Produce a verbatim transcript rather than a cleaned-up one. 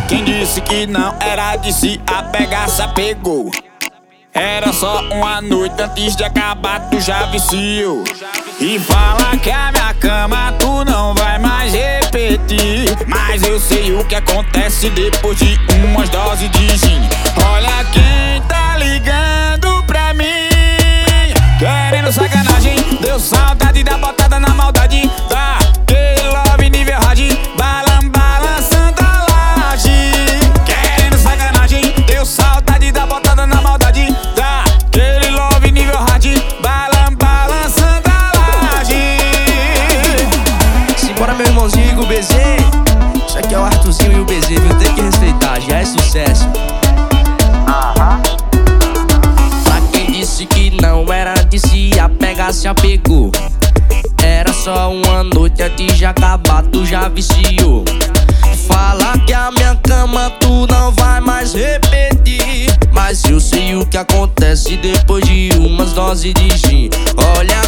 Quem disse que não era de se apegar, se apegou. Era só uma noite antes de acabar, tu já viciou. E fala que a minha cama tu não vai mais repetir, mas eu sei o que acontece depois de umas doses de gin. Olha quem tá ligando pra mim, querendo sacanagem. Deu saudade da botada na maldade, daquele love nível hard, balam, balançando a laje. Querendo sacanagem, deu saudade da botada na maldade, daquele love nível hard, balam, balançando a laje. Simbora, meu irmãozinho e o B Z. Isso aqui é o Arthurzinho e o B Z, viu? Tem que respeitar, já é sucesso. Aham. Pra quem disse que não era de se apegar, se apegou. Era só uma noite antes de acabar, tu já viciou. Fala que a minha cama tu não vai mais repetir, mas eu sei o que acontece depois de umas doses de gin. Olha